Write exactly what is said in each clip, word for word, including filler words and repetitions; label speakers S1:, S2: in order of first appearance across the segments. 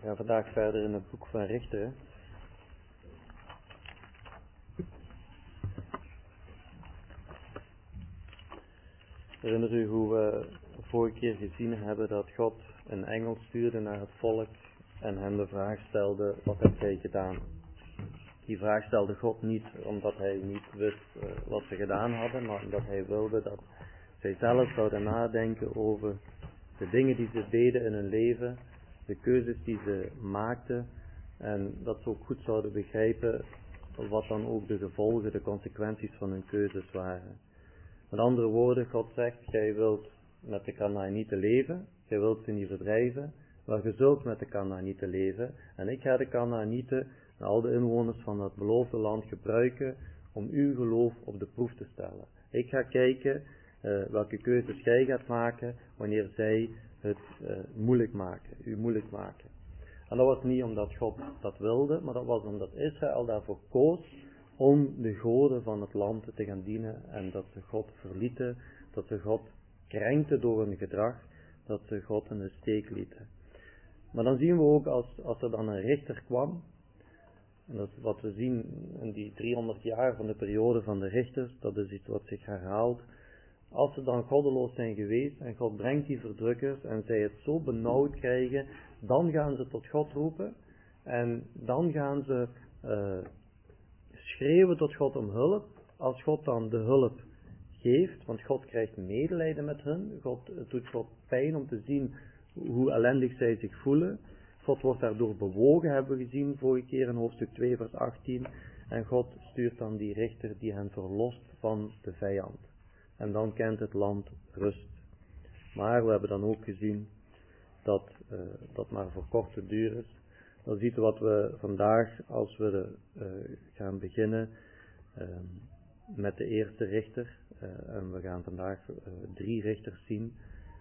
S1: We gaan vandaag verder in het boek van Richteren. Herinner u hoe we de vorige keer gezien hebben dat God een engel stuurde naar het volk en hen de vraag stelde: wat hebt gij gedaan? Die vraag stelde God niet omdat hij niet wist uh, wat ze gedaan hadden, maar omdat hij wilde dat zij zelf zouden nadenken over de dingen die ze deden in hun leven, de keuzes die ze maakten, en dat ze ook goed zouden begrijpen wat dan ook de gevolgen, de consequenties van hun keuzes waren. Met andere woorden, God zegt: jij wilt met de Kanaanieten leven, jij wilt ze niet verdrijven, maar je zult met de Kanaanieten leven, en ik ga de Kanaanieten en al de inwoners van dat beloofde land gebruiken om uw geloof op de proef te stellen. Ik ga kijken uh, welke keuzes jij gaat maken wanneer zij het uh, moeilijk maken, u moeilijk maken. En dat was niet omdat God dat wilde, maar dat was omdat Israël daarvoor koos om de goden van het land te gaan dienen, en dat ze God verlieten, dat ze God krenkten door hun gedrag, dat ze God in de steek lieten. Maar dan zien we ook als, als er dan een richter kwam, en dat is wat we zien in die driehonderd jaar van de periode van de richters, dat is iets wat zich herhaalt. Als ze dan goddeloos zijn geweest en God brengt die verdrukkers en zij het zo benauwd krijgen, dan gaan ze tot God roepen en dan gaan ze uh, schreeuwen tot God om hulp. Als God dan de hulp geeft, want God krijgt medelijden met hen, God, het doet God pijn om te zien hoe ellendig zij zich voelen. God wordt daardoor bewogen, hebben we gezien vorige keer in hoofdstuk twee vers achttien, en God stuurt dan die richter die hen verlost van de vijand. En dan kent het land rust. Maar we hebben dan ook gezien dat uh, dat maar voor korte duur is. Dan ziet u wat we vandaag, als we de, uh, gaan beginnen uh, met de eerste richter, uh, en we gaan vandaag uh, drie richters zien.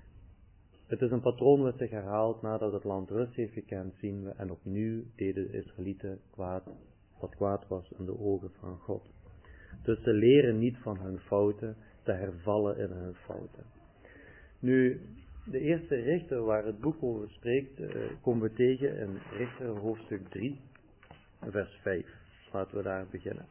S1: Het is een patroon wat zich herhaalt. Nadat het land rust heeft gekend, zien we, en opnieuw deden de Israëlieten kwaad, wat kwaad was in de ogen van God. Dus ze leren niet van hun fouten, te hervallen in hun fouten. Nu, de eerste richter waar het boek over spreekt, uh, komen we tegen in Richter hoofdstuk drie, vers vijf. Laten we daar beginnen.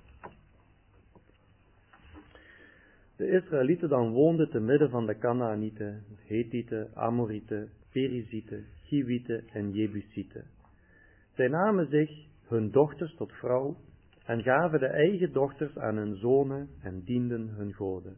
S1: De Israëlieten dan woonden te midden van de Kanaanieten, Hethieten, Amorieten, Perizieten, Chiwieten en Jebusieten. Zij namen zich hun dochters tot vrouw en gaven de eigen dochters aan hun zonen en dienden hun goden.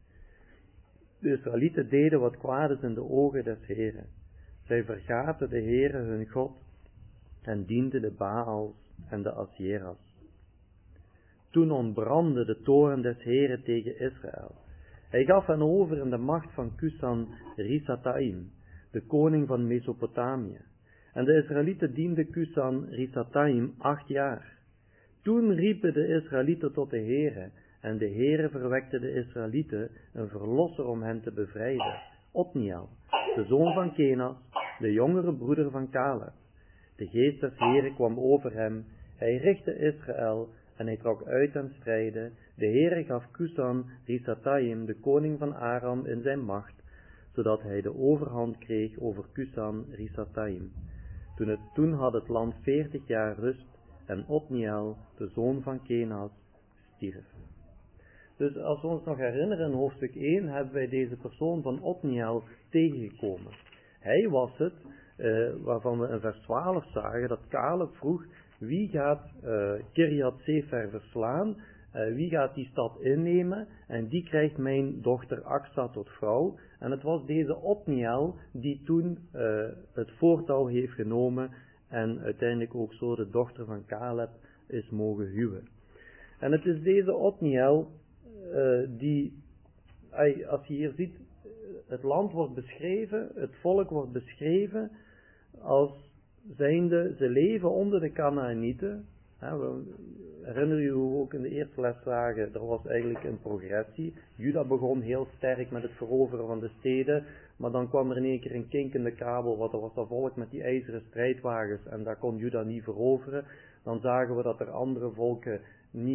S1: De Israëlieten deden wat kwaad is in de ogen des Heren. Zij vergaten de Heere hun God en dienden de Baals en de Asjeras. Toen ontbrandde de toorn des Heren tegen Israël. Hij gaf hen over in de macht van Cusan Risataim, de koning van Mesopotamië. En de Israëlieten dienden Cusan Risataim acht jaar. Toen riepen de Israëlieten tot de Heere, en de Heere verwekte de Israëlieten een verlosser om hen te bevrijden, Otniel, de zoon van Kenas, de jongere broeder van Caleb. De geest des Heere kwam over hem, hij richtte Israël, en hij trok uit ten strijde. De Heere gaf Cusan Risataim, de koning van Aram, in zijn macht, zodat hij de overhand kreeg over Cusan Risataim. Toen, het, toen had het land veertig jaar rust, en Otniel, de zoon van Kenas, stierf. Dus als we ons nog herinneren, in hoofdstuk één hebben wij deze persoon van Otniel tegengekomen. Hij was het, uh, waarvan we in vers twaalf zagen, dat Caleb vroeg: wie gaat uh, Kirjat Sefer verslaan, uh, wie gaat die stad innemen, en die krijgt mijn dochter Aksa tot vrouw. En het was deze Otniel die toen uh, het voortouw heeft genomen en uiteindelijk ook zo de dochter van Caleb is mogen huwen. En het is deze Otniel uh, die, als je hier ziet, het land wordt beschreven, het volk wordt beschreven als zijnde, ze leven onder de Kanaanieten. We herinneren je hoe we ook in de eerste les zagen, er was eigenlijk een progressie. Juda begon heel sterk met het veroveren van de steden, maar dan kwam er in één keer een kink in de kabel, want er was dat volk met die ijzeren strijdwagens en daar kon Juda niet veroveren. Dan zagen we dat er andere volken niet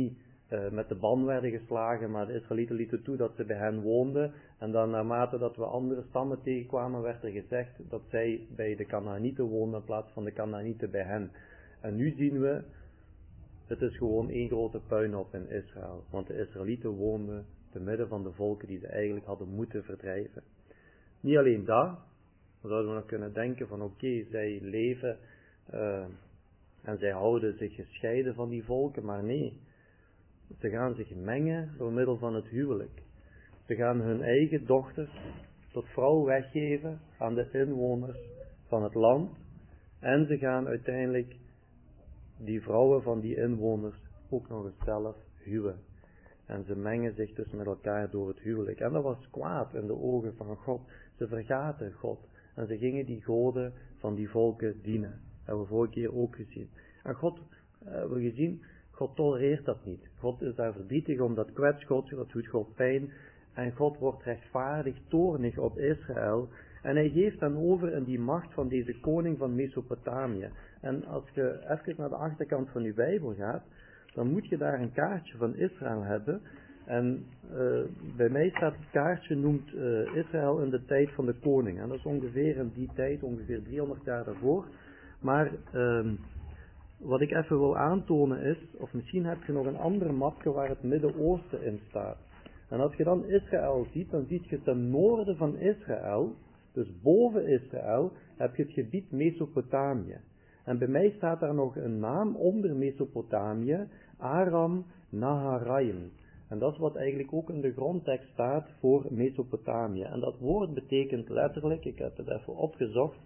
S1: uh, met de ban werden geslagen, maar de Israëlieten lieten toe dat ze bij hen woonden. En dan naarmate dat we andere stammen tegenkwamen, werd er gezegd dat zij bij de Kanaanieten woonden in plaats van de Kanaanieten bij hen. En nu zien we, het is gewoon één grote puinhoop in Israël. Want de Israëlieten woonden te midden van de volken die ze eigenlijk hadden moeten verdrijven. Niet alleen dat, dan zouden we nog kunnen denken van oké, okay, zij leven uh, en zij houden zich gescheiden van die volken, maar nee. Ze gaan zich mengen door middel van het huwelijk. Ze gaan hun eigen dochters tot vrouw weggeven aan de inwoners van het land. En ze gaan uiteindelijk die vrouwen van die inwoners ook nog eens zelf huwen. En ze mengen zich dus met elkaar door het huwelijk. En dat was kwaad in de ogen van God. Ze vergaten God. En ze gingen die goden van die volken dienen. Dat hebben we vorige keer ook gezien. En God, hebben we gezien, God tolereert dat niet. God is daar verdrietig om, dat kwets God, dat doet God pijn. En God wordt rechtvaardig, toornig op Israël. En hij geeft dan over in die macht van deze koning van Mesopotamië. En als je even naar de achterkant van je Bijbel gaat, dan moet je daar een kaartje van Israël hebben. En uh, bij mij staat het kaartje, noemt uh, Israël in de tijd van de koning. En dat is ongeveer in die tijd, ongeveer driehonderd jaar daarvoor. Maar uh, wat ik even wil aantonen is, of misschien heb je nog een andere mapje waar het Midden-Oosten in staat. En als je dan Israël ziet, dan zie je ten noorden van Israël, dus boven Israël, heb je het gebied Mesopotamië. En bij mij staat daar nog een naam onder Mesopotamië, Aram Naharaim. En dat is wat eigenlijk ook in de grondtekst staat voor Mesopotamië. En dat woord betekent letterlijk, ik heb het even opgezocht,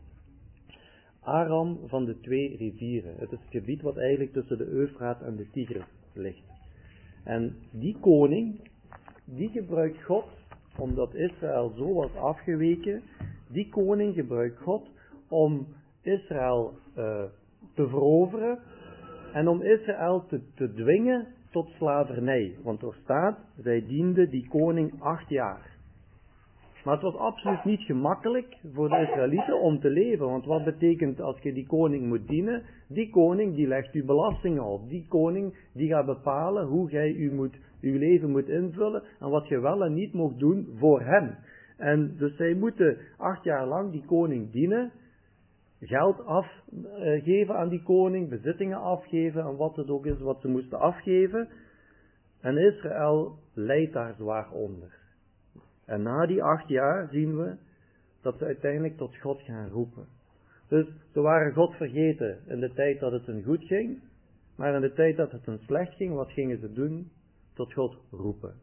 S1: Aram van de twee rivieren. Het is het gebied wat eigenlijk tussen de Eufraat en de Tigris ligt. En die koning, die gebruikt God, omdat Israël zo was afgeweken, die koning gebruikt God om Israël uh, te veroveren en om Israël te, te dwingen tot slavernij. Want er staat, zij diende die koning acht jaar. Maar het was absoluut niet gemakkelijk voor de Israëlieten om te leven. Want wat betekent als je die koning moet dienen? Die koning die legt u belastingen op. Die koning die gaat bepalen hoe jij u moet, uw leven moet invullen en wat je wel en niet mag doen voor hem. En dus zij moeten acht jaar lang die koning dienen. Geld afgeven aan die koning, bezittingen afgeven en wat het ook is wat ze moesten afgeven. En Israël lijdt daar zwaar onder. En na die acht jaar zien we dat ze uiteindelijk tot God gaan roepen. Dus ze waren God vergeten in de tijd dat het hen goed ging, maar in de tijd dat het hen slecht ging, wat gingen ze doen? Tot God roepen.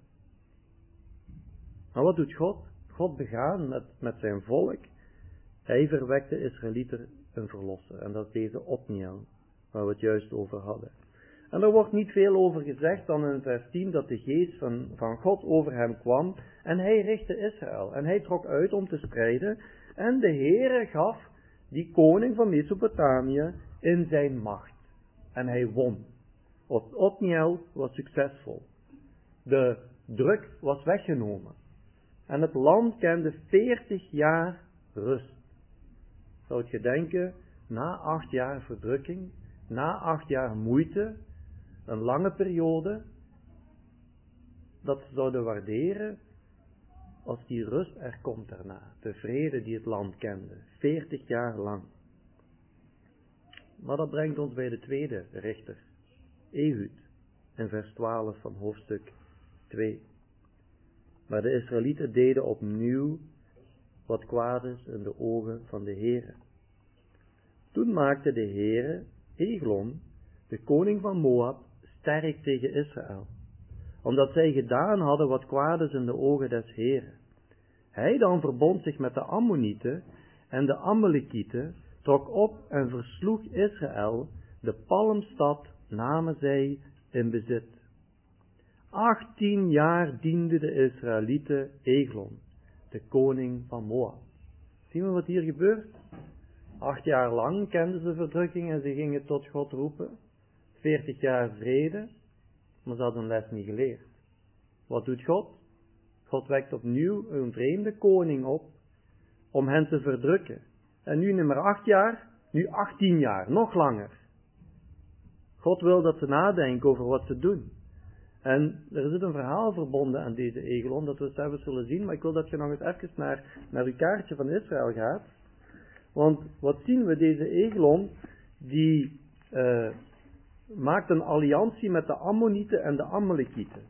S1: Maar wat doet God? God begaan met, met zijn volk. Hij verwekt de Israëlieten een verlosser. En dat is deze Otniel, waar we het juist over hadden. En er wordt niet veel over gezegd dan in vers tien dat de geest van, van God over hem kwam. En hij richtte Israël. En hij trok uit om te strijden. En de Heere gaf die koning van Mesopotamië in zijn macht. En hij won. Otniel was succesvol. De druk was weggenomen. En het land kende veertig jaar rust. Zou je denken, na acht jaar verdrukking, na acht jaar moeite, een lange periode, dat ze zouden waarderen als die rust er komt daarna. De vrede die het land kende, veertig jaar lang. Maar dat brengt ons bij de tweede richter, Ehud, in vers twaalf van hoofdstuk twee. Maar de Israëlieten deden opnieuw wat kwaad is in de ogen van de Heere. Toen maakte de Heere Eglon, de koning van Moab, sterk tegen Israël, omdat zij gedaan hadden wat kwaad is in de ogen des Heeren. Hij dan verbond zich met de Ammonieten en de Amalekieten, trok op en versloeg Israël, de palmstad namen zij in bezit. Achttien jaar diende de Israëlieten Eglon, de koning van Moab. Zien we wat hier gebeurt? Acht jaar lang kenden ze verdrukking en ze gingen tot God roepen. Veertig jaar vrede, maar ze hadden een les niet geleerd. Wat doet God? God wekt opnieuw een vreemde koning op om hen te verdrukken. En nu niet meer acht jaar, nu achttien jaar, nog langer. God wil dat ze nadenken over wat ze doen. En er zit een verhaal verbonden aan deze Eglon, dat we zelfs zullen zien, maar ik wil dat je nog eens even naar, naar uw kaartje van Israël gaat. Want wat zien we, deze Eglon, die uh, maakt een alliantie met de Ammonieten en de Amalekieten.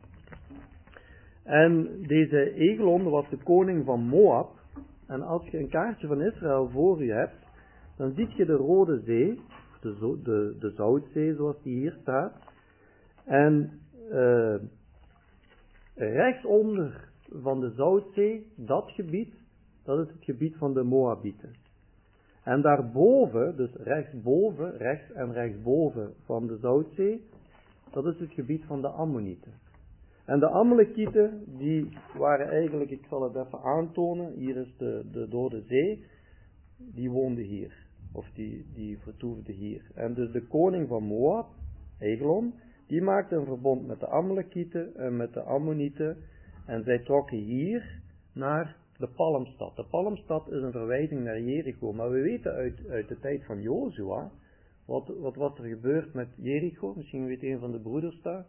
S1: En deze Eglon was de koning van Moab. En als je een kaartje van Israël voor je hebt, dan zie je de Rode Zee, de, zo, de, de Zoutzee zoals die hier staat. En uh, rechtsonder van de Zoutzee, dat gebied, dat is het gebied van de Moabieten. En daarboven, dus rechtsboven, rechts en rechtsboven van de Zoutzee, dat is het gebied van de Ammonieten. En de Amalekieten, die waren eigenlijk, ik zal het even aantonen, hier is de, de Dode Zee, die woonden hier, of die, die vertoefde hier. En dus de koning van Moab, Eglon, die maakte een verbond met de Amalekieten en met de Ammonieten, en zij trokken hier naar de Palmstad. De Palmstad is een verwijzing naar Jericho, maar we weten uit, uit de tijd van Jozua, wat, wat was er gebeurd met Jericho, misschien weet een van de broeders daar.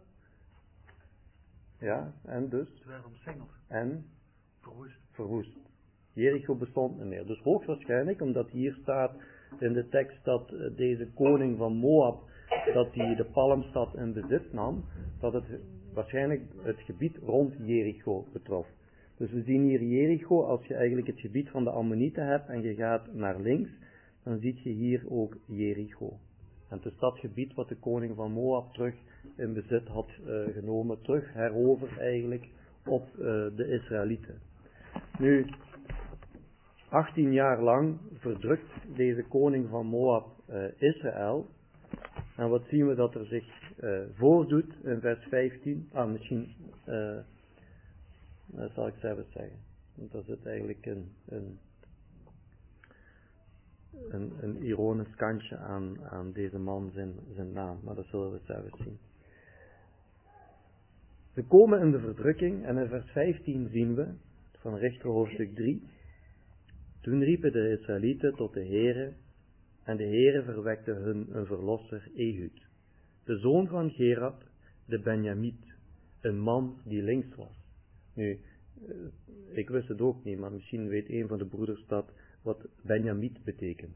S1: Ja, en dus?
S2: Ze werden omsingeld.
S1: En?
S2: Verwoest.
S1: Verwoest. Jericho bestond niet meer. Dus hoogstwaarschijnlijk, omdat hier staat in de tekst dat deze koning van Moab, dat hij de Palmstad in bezit nam, dat het waarschijnlijk het gebied rond Jericho betrof. Dus we zien hier Jericho, als je eigenlijk het gebied van de Ammonieten hebt en je gaat naar links, dan zie je hier ook Jericho. En het is dat gebied wat de koning van Moab terug in bezit had uh, genomen, terug herover eigenlijk op uh, de Israëlieten. Nu, achttien jaar lang verdrukt deze koning van Moab uh, Israël. En wat zien we dat er zich uh, voordoet in vers vijftien? Ah, misschien, uh, dat zal ik zelf zeggen. Want daar zit eigenlijk een, een, een, een ironisch kantje aan, aan deze man zijn, zijn naam. Maar dat zullen we zelf zien. We komen in de verdrukking en in vers vijftien zien we, van Richter hoofdstuk drie. Toen riepen de Israëlieten tot de Heere, en de Heere verwekte hun een verlosser Ehud, de zoon van Gerard, de Benjamiet, een man die links was. Nu, ik wist het ook niet, maar misschien weet een van de broeders dat wat Benjamiet betekent.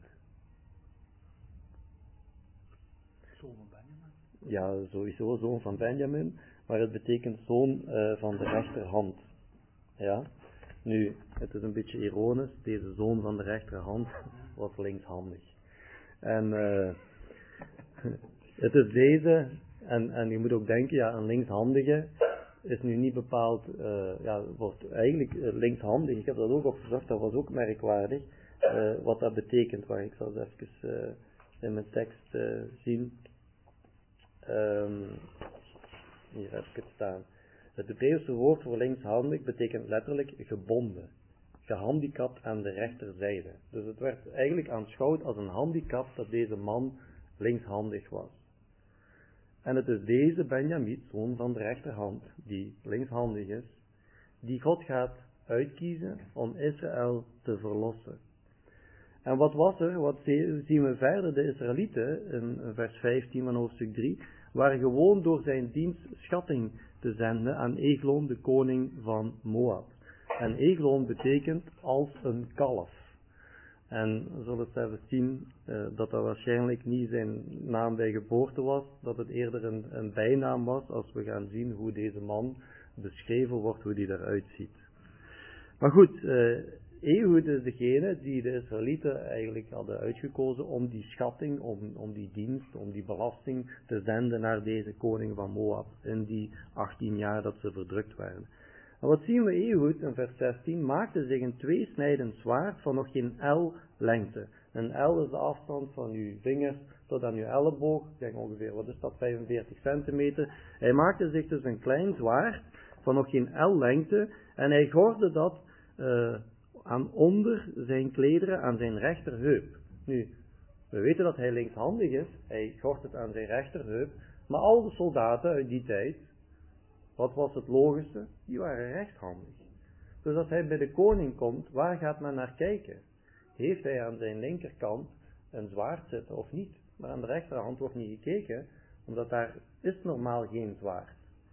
S2: Zoon van Benjamin?
S1: Ja, sowieso zoon van Benjamin, maar het betekent zoon uh, van de rechterhand. Ja. Nu, het is een beetje ironisch, deze zoon van de rechterhand was linkshandig. En uh, het is deze, en, en je moet ook denken, ja, een linkshandige is nu niet bepaald, uh, ja, wordt eigenlijk uh, linkshandig, ik heb dat ook opgezocht, dat was ook merkwaardig, uh, wat dat betekent, waar ik zal het even uh, in mijn tekst uh, zien. Um, hier heb ik het staan. Het Hebreeuwse woord voor linkshandig betekent letterlijk gebonden, gehandicapt aan de rechterzijde. Dus het werd eigenlijk aanschouwd als een handicap dat deze man linkshandig was. En het is deze Benjamiet, zoon van de rechterhand, die linkshandig is, die God gaat uitkiezen om Israël te verlossen. En wat was er? Wat zien we verder? De Israëlieten, in vers vijftien van hoofdstuk drie, waren gewoon door zijn dienst schatting te zenden aan Eglon, de koning van Moab. En Eglon betekent als een kalf. En we zullen het even zien uh, dat dat waarschijnlijk niet zijn naam bij geboorte was, dat het eerder een, een bijnaam was, als we gaan zien hoe deze man beschreven wordt, hoe die eruit ziet. Maar goed, uh, Ehud is degene die de Israëlieten eigenlijk hadden uitgekozen om die schatting, om, om die dienst, om die belasting te zenden naar deze koning van Moab in die achttien jaar dat ze verdrukt werden. En wat zien we? Ehud in vers zestien maakte zich een tweesnijdend zwaard van nog geen el lengte. Een el is de afstand van uw vingers tot aan uw elleboog, ik denk ongeveer, wat is dat, vijfenveertig centimeter. Hij maakte zich dus een klein zwaard van nog geen el lengte en hij gordde dat uh, aan onder zijn klederen aan zijn rechterheup. Nu, we weten dat hij linkshandig is, hij gort het aan zijn rechterheup, maar al de soldaten uit die tijd, wat was het logische? Die waren rechtshandig. Dus als hij bij de koning komt, waar gaat men naar kijken? Heeft hij aan zijn linkerkant een zwaard zitten of niet? Maar aan de rechterhand wordt niet gekeken, omdat daar is normaal geen zwaard.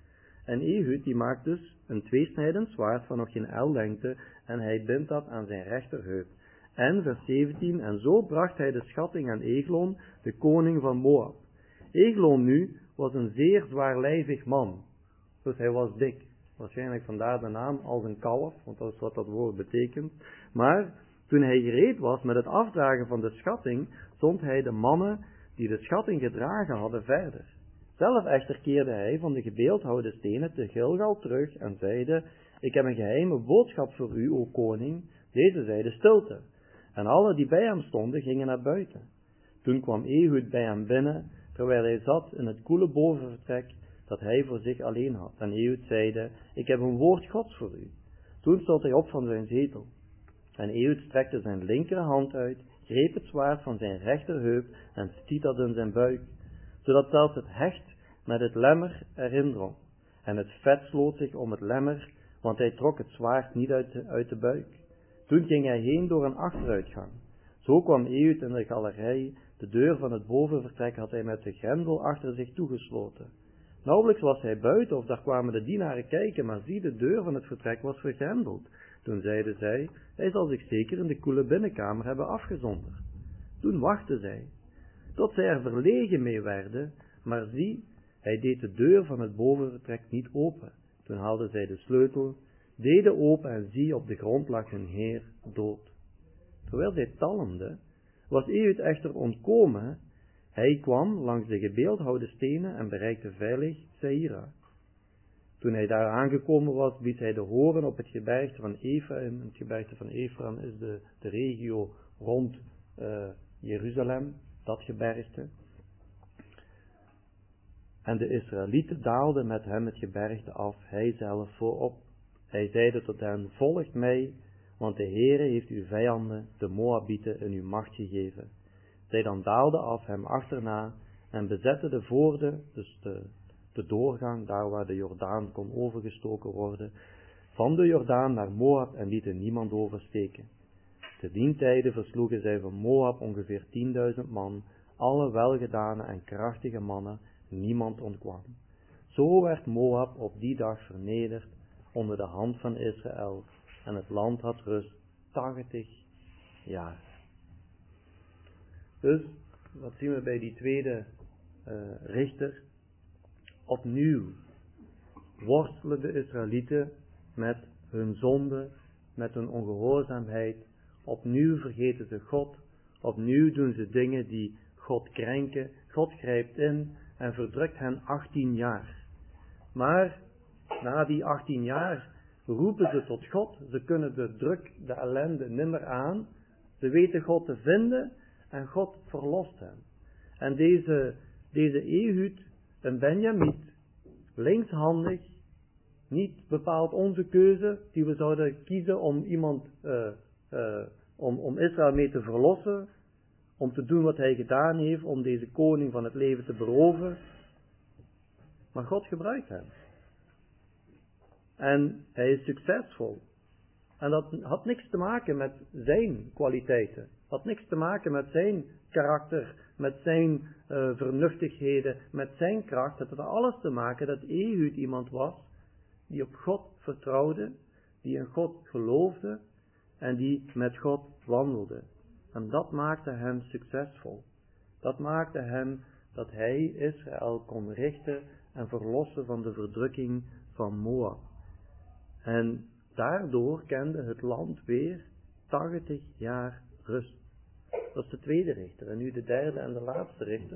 S1: En Ehud die maakt dus een tweesnijdend zwaard van nog geen el lengte en hij bindt dat aan zijn rechterheup. En vers zeventien, en zo bracht hij de schatting aan Eglon, de koning van Moab. Eglon nu was een zeer zwaarlijvig man, dus hij was dik. Waarschijnlijk vandaar de naam als een kalf, want dat is wat dat woord betekent. Maar toen hij gereed was met het afdragen van de schatting, zond hij de mannen die de schatting gedragen hadden verder. Zelf echter keerde hij van de gebeeldhouwde stenen te Gilgal terug en zeide, ik heb een geheime boodschap voor u, o koning. Deze zeide stilte. En alle die bij hem stonden gingen naar buiten. Toen kwam Ehud bij hem binnen, terwijl hij zat in het koele bovenvertrek dat hij voor zich alleen had. En Ehud zeide, ik heb een woord Gods voor u. Toen stond hij op van zijn zetel. En Ehud strekte zijn linkerhand uit, greep het zwaard van zijn rechterheup en stiet dat in zijn buik, zodat zelfs het hecht met het lemmer erin drong. En het vet sloot zich om het lemmer, want hij trok het zwaard niet uit de, uit de buik. Toen ging hij heen door een achteruitgang. Zo kwam Ehud in de galerij, de deur van het bovenvertrek had hij met de grendel achter zich toegesloten. Nauwelijks was hij buiten of daar kwamen de dienaren kijken, maar zie, de deur van het vertrek was vergrendeld. Toen zeiden zij, hij zal zich zeker in de koele binnenkamer hebben afgezonderd. Toen wachtten zij, tot zij er verlegen mee werden, maar zie, hij deed de deur van het bovenvertrek niet open. Toen haalden zij de sleutel, deden open en zie, op de grond lag hun heer dood. Terwijl zij talmden, was Ehud echter ontkomen. Hij kwam langs de gebeeldhouwde stenen en bereikte veilig Seira. Toen hij daar aangekomen was, blies hij de horen op het gebergte van Ephraim. Het gebergte van Ephraim is de, de regio rond uh, Jeruzalem, dat gebergte. En de Israëlieten daalden met hem het gebergte af, hij zelf voorop. Hij zeide tot hen, volgt mij, want de Heere heeft uw vijanden, de Moabieten, in uw macht gegeven. Zij dan daalden af hem achterna en bezetten de voorde, dus de, de doorgang, daar waar de Jordaan kon overgestoken worden, van de Jordaan naar Moab en lieten niemand oversteken. Te dien tijde versloegen zij van Moab ongeveer tienduizend man, alle welgedane en krachtige mannen, niemand ontkwam. Zo werd Moab op die dag vernederd onder de hand van Israël en het land had rust tachtig jaar. Dus, wat zien we bij die tweede uh, richter? Opnieuw worstelen de Israëlieten met hun zonde, met hun ongehoorzaamheid. Opnieuw vergeten ze God. Opnieuw doen ze dingen die God krenken. God grijpt in en verdrukt hen achttien jaar. Maar na die achttien jaar roepen ze tot God. Ze kunnen de druk, de ellende nimmer aan. Ze weten God te vinden en God verlost hen. En deze, deze Ehud, een Benjamiet, linkshandig, niet bepaald onze keuze die we zouden kiezen om iemand, uh, uh, om, om Israël mee te verlossen, om te doen wat hij gedaan heeft, om deze koning van het leven te beroven. Maar God gebruikt hem. En hij is succesvol. En dat had niks te maken met zijn kwaliteiten. Had niks te maken met zijn karakter, met zijn uh, vernuftigheden, met zijn kracht. Het had alles te maken dat Ehud iemand was die op God vertrouwde, die in God geloofde en die met God wandelde. En dat maakte hem succesvol. Dat maakte hem dat hij Israël kon richten en verlossen van de verdrukking van Moab. En daardoor kende het land weer tachtig jaar rust. Dat is de tweede richter. En nu de derde en de laatste richter.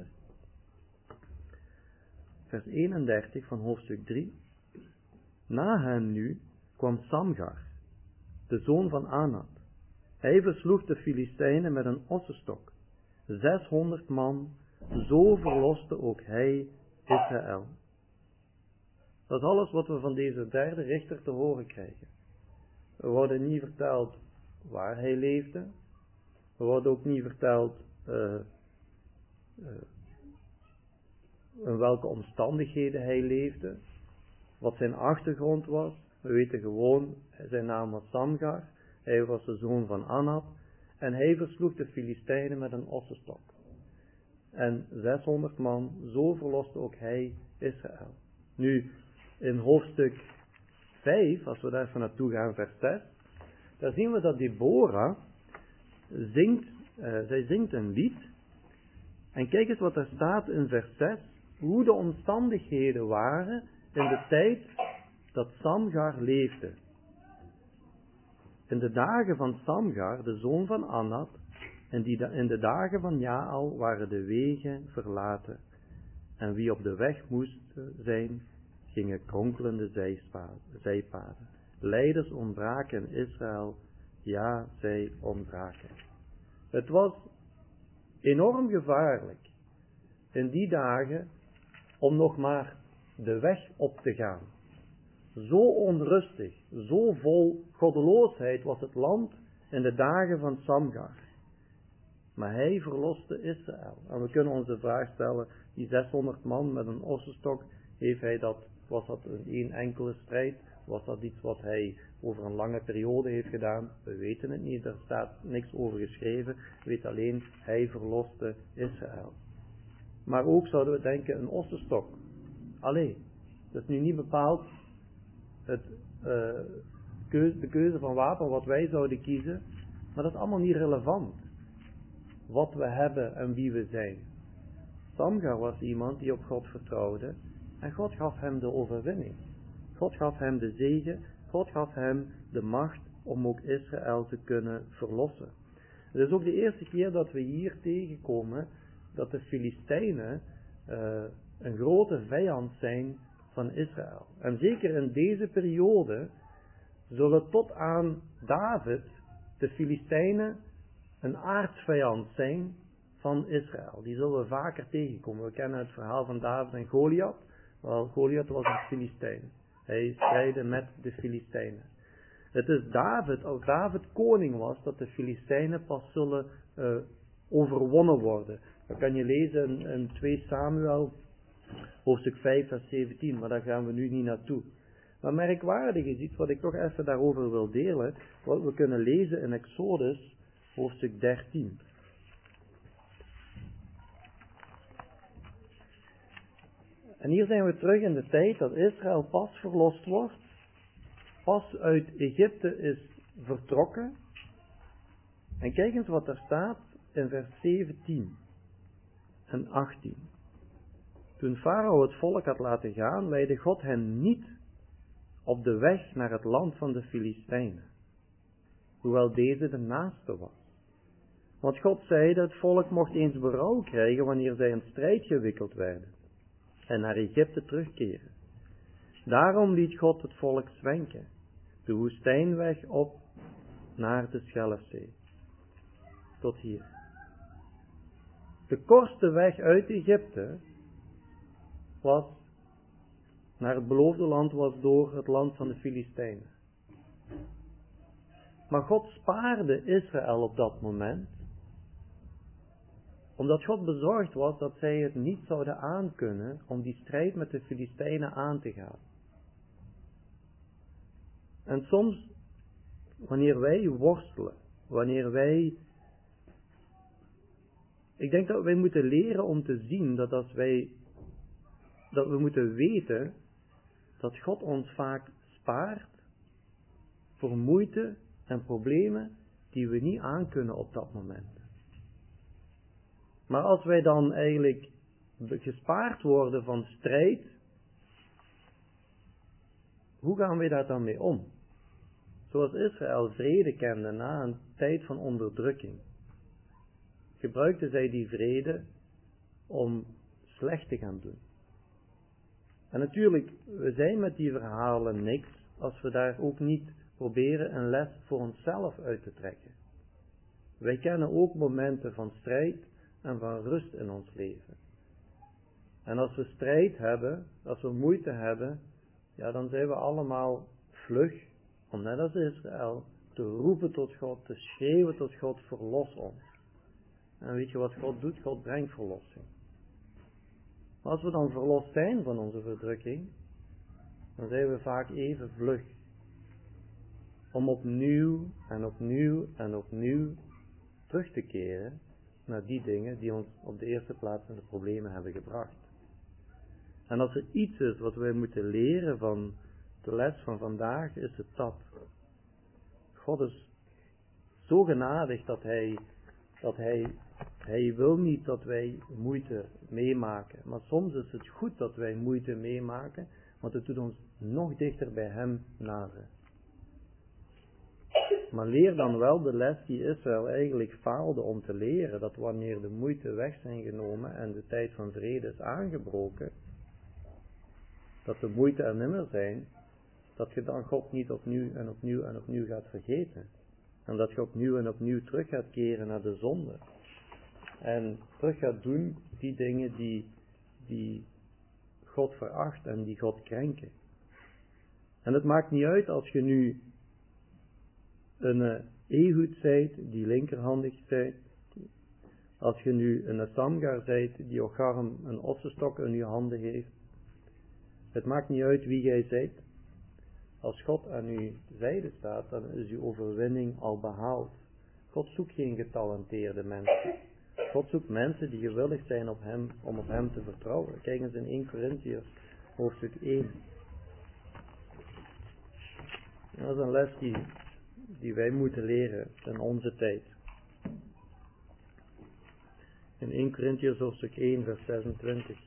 S1: Vers eenendertig van hoofdstuk drie. Na hen nu kwam Samgar, de zoon van Anat. Hij versloeg de Filistijnen met een ossenstok. Zeshonderd man, zo verloste ook hij Israël. Dat is alles wat we van deze derde richter te horen krijgen. Er worden niet verteld waar hij leefde. Er wordt ook niet verteld uh, uh, in welke omstandigheden hij leefde. Wat zijn achtergrond was. We weten gewoon, zijn naam was Samgar. Hij was de zoon van Anat. En hij versloeg de Filistijnen met een ossenstok. En zeshonderd man, zo verloste ook hij Israël. Nu, in hoofdstuk vijf, als we daar even naartoe gaan, vers zes, daar zien we dat Deborah zingt, uh, zij zingt een lied. En kijk eens wat er staat in vers zes, hoe de omstandigheden waren in de tijd dat Samgar leefde. In de dagen van Samgar, de zoon van Anat, en die in de dagen van Jaal waren de wegen verlaten. En wie op de weg moest zijn, gingen kronkelende zijpaden. Leiders ontbraken in Israël, ja, zij ontbraken. Het was enorm gevaarlijk in die dagen om nog maar de weg op te gaan. Zo onrustig, zo vol goddeloosheid was het land in de dagen van Samgar. Maar hij verloste Israël. En we kunnen onze vraag stellen, die zeshonderd man met een ossenstok, heeft hij dat, was dat een één enkele strijd? Was dat iets wat hij over een lange periode heeft gedaan? We weten het niet, er staat niks over geschreven. We weten alleen, hij verloste Israël. Maar ook zouden we denken, een ossenstok. Allee, dat is nu niet bepaald het, uh, keuze, de keuze van wapen wat wij zouden kiezen, maar dat is allemaal niet relevant. Wat we hebben en wie we zijn. Samgar was iemand die op God vertrouwde en God gaf hem de overwinning. God gaf hem de zegen, God gaf hem de macht om ook Israël te kunnen verlossen. Het is ook de eerste keer dat we hier tegenkomen dat de Filistijnen uh, een grote vijand zijn van Israël. En zeker in deze periode zullen tot aan David de Filistijnen een aardsvijand zijn van Israël. Die zullen we vaker tegenkomen. We kennen het verhaal van David en Goliath. Wel, Goliath was een Filistijn. Hij strijdde met de Filistijnen. Het is David, als David koning was, dat de Filistijnen pas zullen uh, overwonnen worden. Dat kan je lezen in, in twee Samuel, hoofdstuk vijf, vers zeventien, maar daar gaan we nu niet naartoe. Maar merkwaardig is iets wat ik toch even daarover wil delen, wat we kunnen lezen in Exodus, hoofdstuk dertien. En hier zijn we terug in de tijd dat Israël pas verlost wordt, pas uit Egypte is vertrokken. En kijk eens wat er staat in vers zeventien en achttien. Toen Farao het volk had laten gaan, leidde God hen niet op de weg naar het land van de Filistijnen, hoewel deze de naaste was. Want God zei dat het volk mocht eens berouw krijgen wanneer zij in strijd gewikkeld werden en naar Egypte terugkeren. Daarom liet God het volk zwenken, de woestijnweg op naar de Schelfzee. Tot hier. De kortste weg uit Egypte was naar het beloofde land was door het land van de Filistijnen. Maar God spaarde Israël op dat moment, omdat God bezorgd was dat zij het niet zouden aankunnen om die strijd met de Filistijnen aan te gaan. En soms, wanneer wij worstelen, wanneer wij, ik denk dat wij moeten leren om te zien dat als wij, dat we moeten weten dat God ons vaak spaart voor moeite en problemen die we niet aankunnen op dat moment. Maar als wij dan eigenlijk gespaard worden van strijd, hoe gaan wij daar dan mee om? Zoals Israël vrede kende na een tijd van onderdrukking, gebruikten zij die vrede om slecht te gaan doen. En natuurlijk, we zijn met die verhalen niks als we daar ook niet proberen een les voor onszelf uit te trekken. Wij kennen ook momenten van strijd en van rust in ons leven. En als we strijd hebben, als we moeite hebben, ja, dan zijn we allemaal vlug om net als Israël te roepen tot God, te schreeuwen tot God, verlos ons. En weet je wat God doet? God brengt verlossing. Maar als we dan verlost zijn van onze verdrukking, dan zijn we vaak even vlug om opnieuw en opnieuw en opnieuw terug te keren naar die dingen die ons op de eerste plaats in de problemen hebben gebracht. En als er iets is wat wij moeten leren van de les van vandaag, is het dat. God is zo genadig dat hij, dat hij, hij wil niet dat wij moeite meemaken. Maar soms is het goed dat wij moeite meemaken, want het doet ons nog dichter bij hem naderen. Maar leer dan wel de les die Israël eigenlijk faalde om te leren, dat wanneer de moeite weg zijn genomen en de tijd van vrede is aangebroken, dat de moeite er nimmer zijn, dat je dan God niet opnieuw en opnieuw en opnieuw gaat vergeten. En dat je opnieuw en opnieuw terug gaat keren naar de zonde. En terug gaat doen die dingen die, die God veracht en die God krenken. En het maakt niet uit als je nu een uh, Ehud zijt, die linkerhandig zijt. Als je nu een Samgar zijt, die ook garm een ossenstok in je handen heeft. Het maakt niet uit wie jij zijt. Als God aan uw zijde staat, dan is uw overwinning al behaald. God zoekt geen getalenteerde mensen. God zoekt mensen die gewillig zijn op hem, om op hem te vertrouwen. Kijk eens in Eerste Korintiërs, hoofdstuk één. Dat is een les die, die wij moeten leren in onze tijd. In Eerste Korintiërs, hoofdstuk één, vers zesentwintig.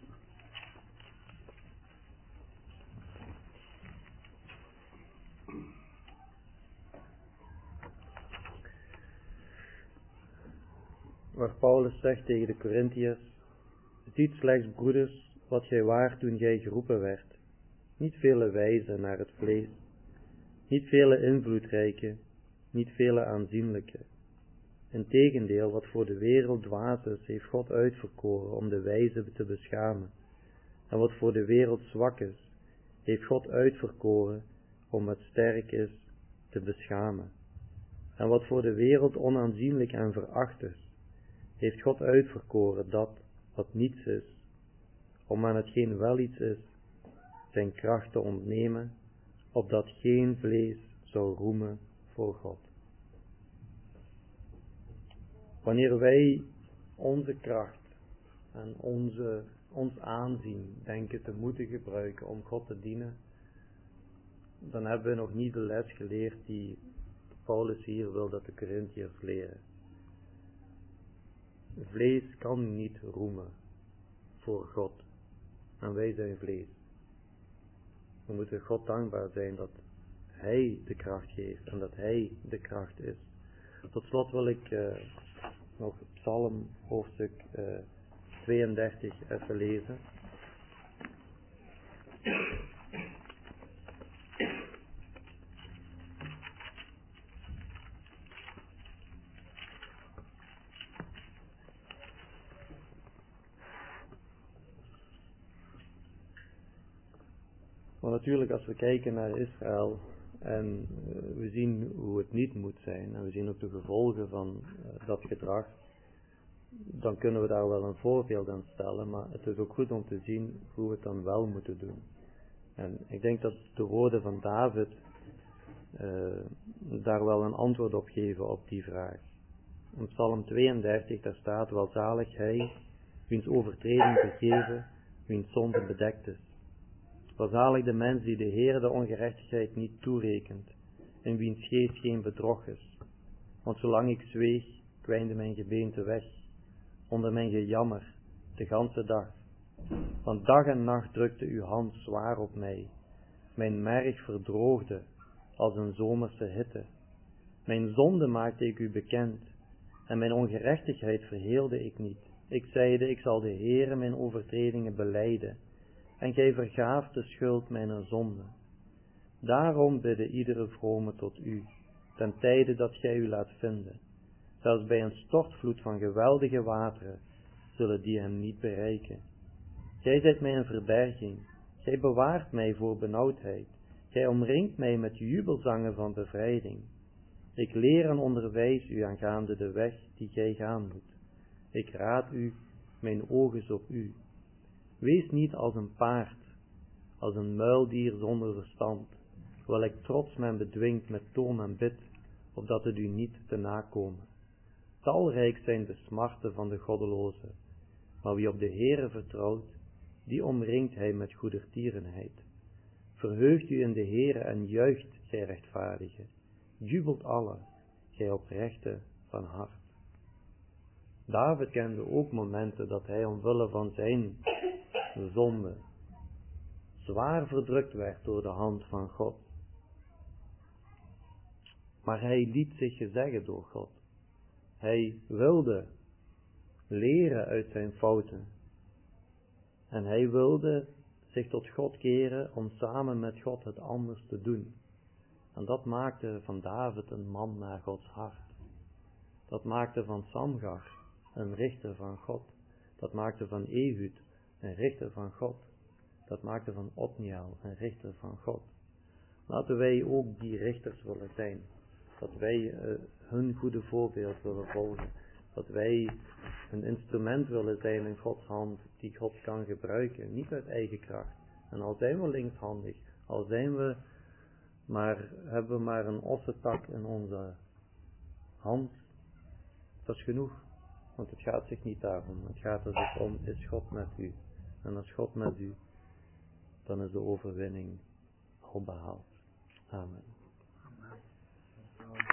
S1: Waar Paulus zegt tegen de Korintiërs: ziet slechts, broeders, wat gij waart toen gij geroepen werd. Niet vele wijzen naar het vlees, niet vele invloedrijke, niet vele aanzienlijke. Integendeel, wat voor de wereld dwaas is, heeft God uitverkoren om de wijze te beschamen. En wat voor de wereld zwak is, heeft God uitverkoren om wat sterk is te beschamen. En wat voor de wereld onaanzienlijk en veracht is, heeft God uitverkoren dat wat niets is, om aan hetgeen wel iets is, zijn kracht te ontnemen, opdat geen vlees zou roemen voor God. Wanneer wij onze kracht en onze, ons aanzien denken te moeten gebruiken om God te dienen, dan hebben we nog niet de les geleerd die Paulus hier wil dat de Korintiërs leren. Vlees kan niet roemen voor God. En wij zijn vlees. We moeten God dankbaar zijn dat Hij de kracht geeft en dat Hij de kracht is. Tot slot wil ik uh, nog Psalm hoofdstuk uh, tweeëndertig even lezen. Maar natuurlijk, als we kijken naar Israël en uh, we zien hoe het niet moet zijn en we zien ook de gevolgen van uh, dat gedrag, dan kunnen we daar wel een voorbeeld aan stellen, maar het is ook goed om te zien hoe we het dan wel moeten doen. En ik denk dat de woorden van David uh, daar wel een antwoord op geven op die vraag. In Psalm tweeëndertig, daar staat: welzalig hij, wiens overtreding vergeven, wiens zonde bedekt is. Welzalig de mens die de Heer de ongerechtigheid niet toerekent, in wiens geest geen bedrog is. Want zolang ik zweeg, kwijnde mijn gebeente weg, onder mijn gejammer, de ganse dag. Want dag en nacht drukte uw hand zwaar op mij. Mijn merg verdroogde, als een zomerse hitte. Mijn zonde maakte ik u bekend, en mijn ongerechtigheid verheelde ik niet. Ik zeide, ik zal de Heere mijn overtredingen belijden, en gij vergaaft de schuld mijner zonde. Daarom bidde iedere vrome tot u, ten tijde dat gij u laat vinden. Zelfs bij een stortvloed van geweldige wateren, zullen die hem niet bereiken. Gij zijt mij een verberging, gij bewaart mij voor benauwdheid, gij omringt mij met jubelzangen van bevrijding. Ik leer en onderwijs u aangaande de weg die gij gaan moet. Ik raad u, mijn oog is op u. Wees niet als een paard, als een muildier zonder verstand, terwijl ik trots men bedwingt met toom en bid, opdat het u niet te nakomen. Talrijk zijn de smarten van de goddeloze, maar wie op de Heere vertrouwt, die omringt hij met goedertierenheid. Verheugt u in de Heere en juicht, gij rechtvaardige. Jubelt alle, gij oprechte van hart. David kende ook momenten dat hij omwille van zijn zonde zwaar verdrukt werd door de hand van God. Maar hij liet zich gezeggen door God. Hij wilde leren uit zijn fouten. En hij wilde zich tot God keren om samen met God het anders te doen. En dat maakte van David een man naar Gods hart. Dat maakte van Samgar een richter van God. Dat maakte van Ehud een richter van God. Dat maakte van Otniel een richter van God. Laten wij ook die richters willen zijn. Dat wij uh, hun goede voorbeeld willen volgen. Dat wij een instrument willen zijn in Gods hand die God kan gebruiken. Niet uit eigen kracht. En al zijn we linkshandig, al zijn we maar, hebben we maar een ossentak in onze hand. Dat is genoeg. Want het gaat zich niet daarom. Het gaat er dus om, is God met u? En als God met u, dan is de overwinning al behaald. Amen.